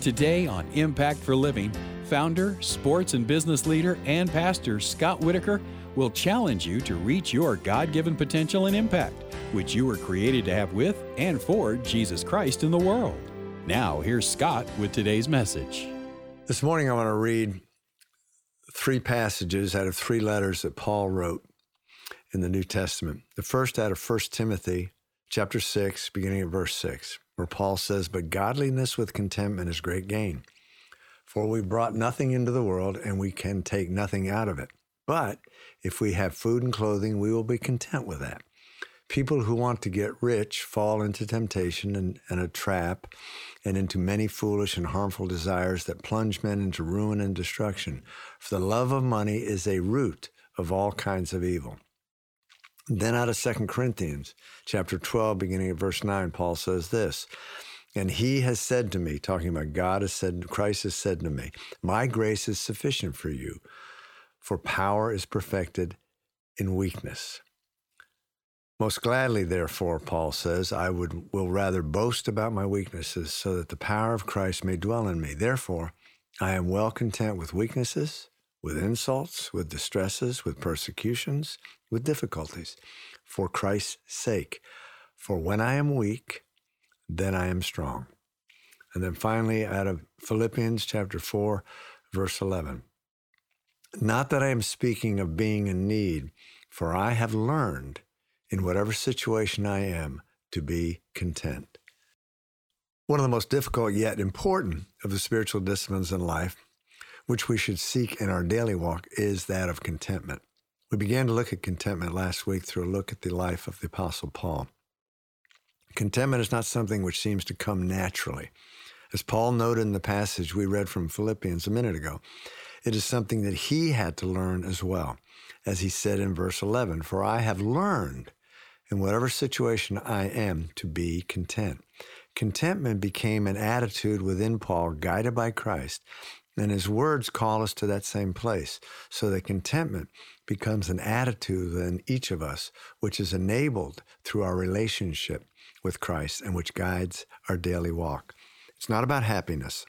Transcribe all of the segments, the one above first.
Today on Impact for Living, founder, sports and business leader, and pastor Scott Whitaker will challenge you to reach your God-given potential and impact, which you were created to have with and for Jesus Christ in the world. Now, here's Scott with today's message. This morning I want to read three passages out of three letters that Paul wrote in the New Testament. The first out of 1 Timothy chapter 6, beginning at verse 6, where Paul says, "But godliness with contentment is great gain. For we brought nothing into the world, and we can take nothing out of it. But if we have food and clothing, we will be content with that." People who want to get rich fall into temptation and a trap and into many foolish and harmful desires that plunge men into ruin and destruction. For the love of money is a root of all kinds of evil. Then out of 2 Corinthians chapter 12, beginning at verse 9, Paul says this, "And he has said to me," talking about God has said, Christ has said to me, "My grace is sufficient for you, for power is perfected in weakness." Most gladly, therefore, Paul says, I will rather boast about my weaknesses so that the power of Christ may dwell in me. Therefore, I am well content with weaknesses, with insults, with distresses, with persecutions, with difficulties, for Christ's sake. For when I am weak, then I am strong. And then finally, out of Philippians chapter 4, verse 11. "Not that I am speaking of being in need, for I have learned in whatever situation I am to be content." One of the most difficult yet important of the spiritual disciplines in life, which we should seek in our daily walk, is that of contentment. We began to look at contentment last week through a look at the life of the Apostle Paul. Contentment is not something which seems to come naturally. As Paul noted in the passage we read from Philippians a minute ago, it is something that he had to learn as well. As he said in verse 11, "For I have learned in whatever situation I am to be content." Contentment became an attitude within Paul, guided by Christ, and his words call us to that same place, so that contentment becomes an attitude within each of us, which is enabled through our relationship with Christ and which guides our daily walk. It's not about happiness,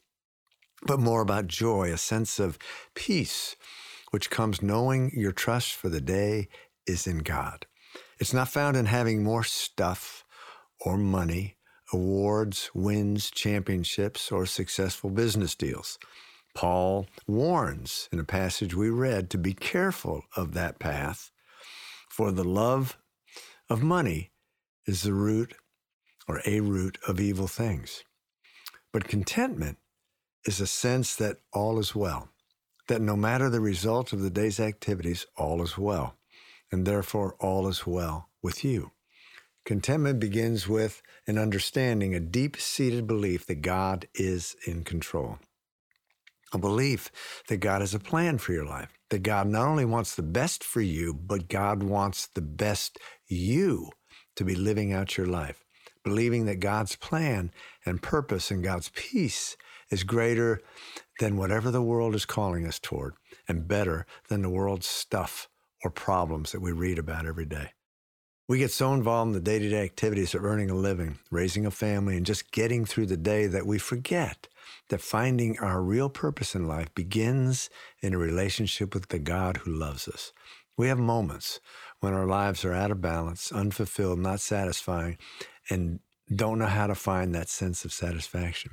but more about joy, a sense of peace, which comes knowing your trust for the day is in God. It's not found in having more stuff or money, awards, wins, championships, or successful business deals. Paul warns in a passage we read to be careful of that path, for the love of money is the root or a root of evil things. But contentment is a sense that all is well, that no matter the result of the day's activities, all is well, and therefore all is well with you. Contentment begins with an understanding, a deep-seated belief that God is in control. A belief that God has a plan for your life, that God not only wants the best for you, but God wants the best you to be living out your life. Believing that God's plan and purpose and God's peace is greater than whatever the world is calling us toward, and better than the world's stuff or problems that we read about every day. We get so involved in the day-to-day activities of earning a living, raising a family, and just getting through the day that we forget that finding our real purpose in life begins in a relationship with the God who loves us. We have moments when our lives are out of balance, unfulfilled, not satisfying, and don't know how to find that sense of satisfaction.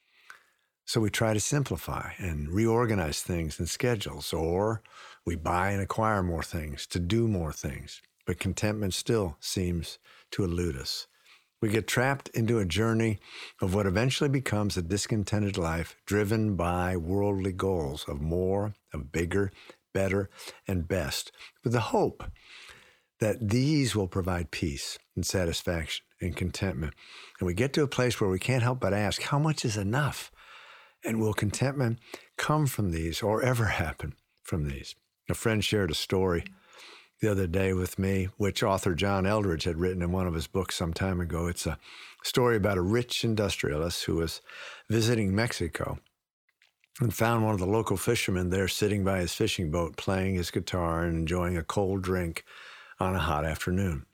So we try to simplify and reorganize things and schedules, or we buy and acquire more things to do more things. But contentment still seems to elude us. We get trapped into a journey of what eventually becomes a discontented life driven by worldly goals of more, of bigger, better, and best, with the hope that these will provide peace and satisfaction and contentment. And we get to a place where we can't help but ask, how much is enough? And will contentment come from these or ever happen from these? A friend shared a story the other day with me, which author John Eldredge had written in one of his books some time ago. It's a story about a rich industrialist who was visiting Mexico and found one of the local fishermen there sitting by his fishing boat, playing his guitar and enjoying a cold drink on a hot afternoon.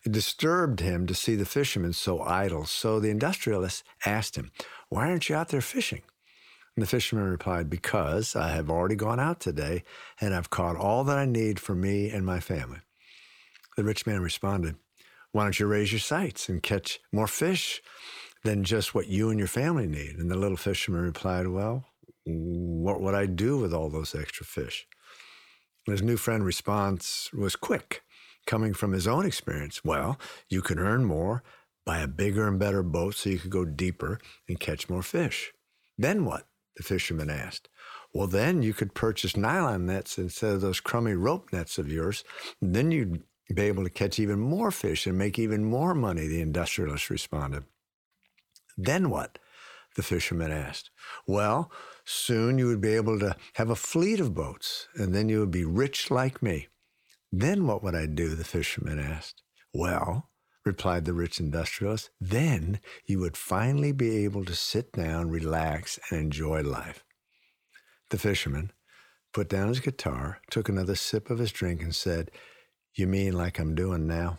It disturbed him to see the fishermen so idle. So the industrialist asked him, "Why aren't you out there fishing?" And the fisherman replied, "Because I have already gone out today, and I've caught all that I need for me and my family." The rich man responded, "Why don't you raise your sights and catch more fish than just what you and your family need?" And the little fisherman replied, "Well, what would I do with all those extra fish?" And his new friend's response was quick, coming from his own experience. "Well, you could earn more, buy a bigger and better boat so you could go deeper and catch more fish." "Then what?" the fisherman asked. "Well, then you could purchase nylon nets instead of those crummy rope nets of yours. And then you'd be able to catch even more fish and make even more money," the industrialist responded. "Then what?" the fisherman asked. "Well, soon you would be able to have a fleet of boats, and then you would be rich like me." "Then what would I do?" the fisherman asked. "Well," replied the rich industrialist, "then you would finally be able to sit down, relax, and enjoy life." The fisherman put down his guitar, took another sip of his drink, and said, "You mean like I'm doing now?"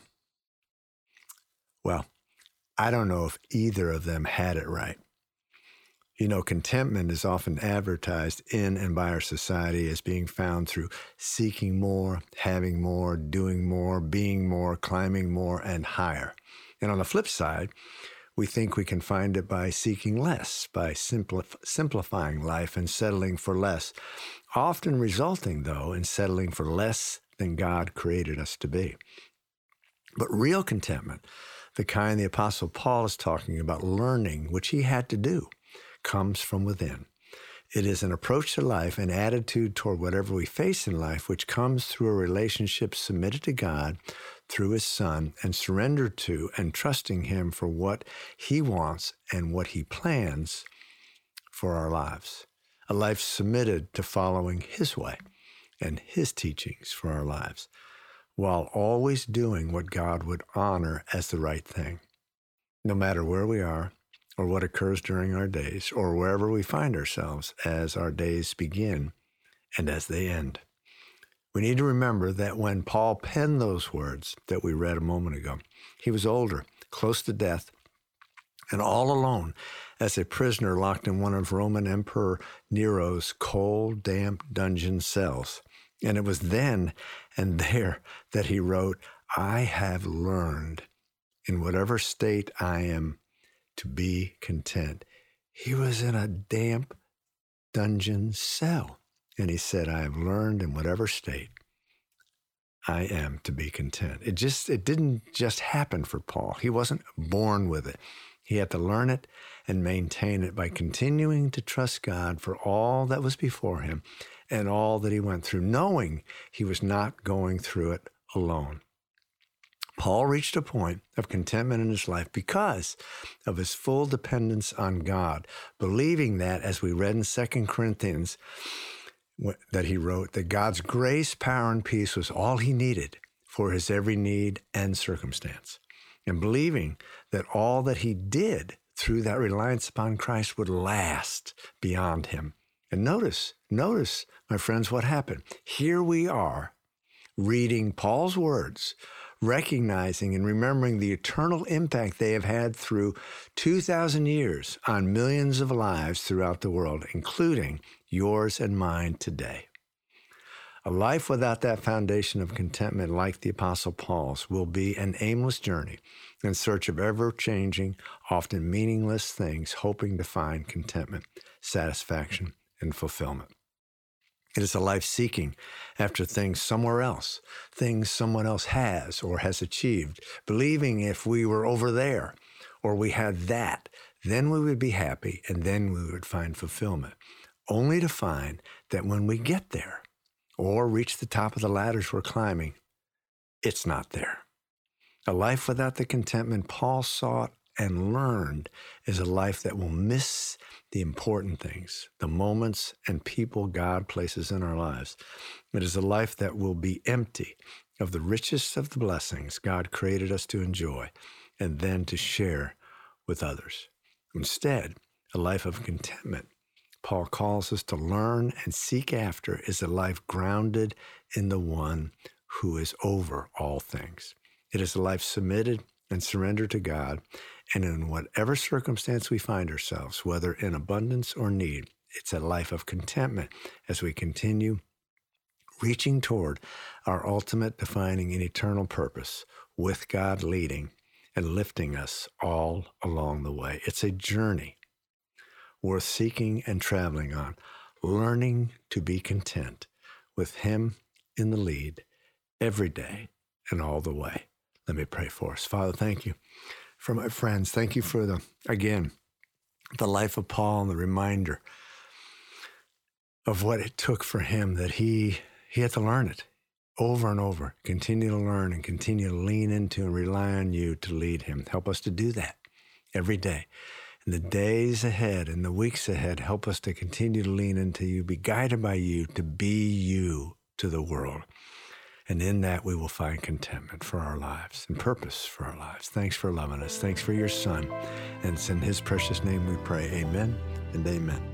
Well, I don't know if either of them had it right. You know, contentment is often advertised in and by our society as being found through seeking more, having more, doing more, being more, climbing more, and higher. And on the flip side, we think we can find it by seeking less, by simplifying life and settling for less, often resulting, though, in settling for less than God created us to be. But real contentment, the kind the Apostle Paul is talking about learning, which he had to do, comes from within. It is an approach to life, an attitude toward whatever we face in life, which comes through a relationship submitted to God through his Son and surrendered to and trusting him for what he wants and what he plans for our lives. A life submitted to following his way and his teachings for our lives, while always doing what God would honor as the right thing, no matter where we are, or what occurs during our days, or wherever we find ourselves as our days begin and as they end. We need to remember that when Paul penned those words that we read a moment ago, he was older, close to death, and all alone as a prisoner locked in one of Roman Emperor Nero's cold, damp dungeon cells. And it was then and there that he wrote, "I have learned in whatever state I am to be content." He was in a damp dungeon cell. And he said, "I have learned in whatever state I am to be content." It didn't just happen for Paul. He wasn't born with it. He had to learn it and maintain it by continuing to trust God for all that was before him and all that he went through, knowing he was not going through it alone. Paul reached a point of contentment in his life because of his full dependence on God, believing that, as we read in 2 Corinthians, that he wrote, that God's grace, power, and peace was all he needed for his every need and circumstance, and believing that all that he did through that reliance upon Christ would last beyond him. And notice, my friends, what happened. Here we are reading Paul's words, recognizing and remembering the eternal impact they have had through 2,000 years on millions of lives throughout the world, including yours and mine today. A life without that foundation of contentment, like the Apostle Paul's, will be an aimless journey in search of ever-changing, often meaningless things, hoping to find contentment, satisfaction, and fulfillment. It is a life seeking after things somewhere else, things someone else has or has achieved, believing if we were over there or we had that, then we would be happy and then we would find fulfillment, only to find that when we get there or reach the top of the ladders we're climbing, it's not there. A life without the contentment Paul sought and learned is a life that will miss the important things, the moments and people God places in our lives. It is a life that will be empty of the richest of the blessings God created us to enjoy and then to share with others. Instead, a life of contentment, Paul calls us to learn and seek after, is a life grounded in the one who is over all things. It is a life submitted and surrendered to God. And in whatever circumstance we find ourselves, whether in abundance or need, it's a life of contentment as we continue reaching toward our ultimate defining and eternal purpose, with God leading and lifting us all along the way. It's a journey worth seeking and traveling on, learning to be content with Him in the lead every day and all the way. Let me pray for us. Father, thank you for my friends. Thank you for the life of Paul and the reminder of what it took for him, that he had to learn it over and over, continue to learn and continue to lean into and rely on you to lead him. Help us to do that every day. In the days ahead and the weeks ahead, help us to continue to lean into you, be guided by you, to be you to the world. And in that, we will find contentment for our lives and purpose for our lives. Thanks for loving us. Thanks for your Son. And it's in His precious name we pray. Amen and amen.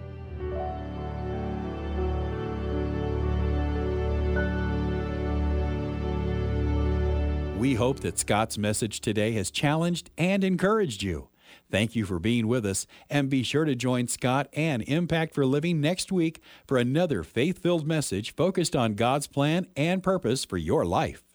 We hope that Scott's message today has challenged and encouraged you. Thank you for being with us, and be sure to join Scott and Impact for Living next week for another faith-filled message focused on God's plan and purpose for your life.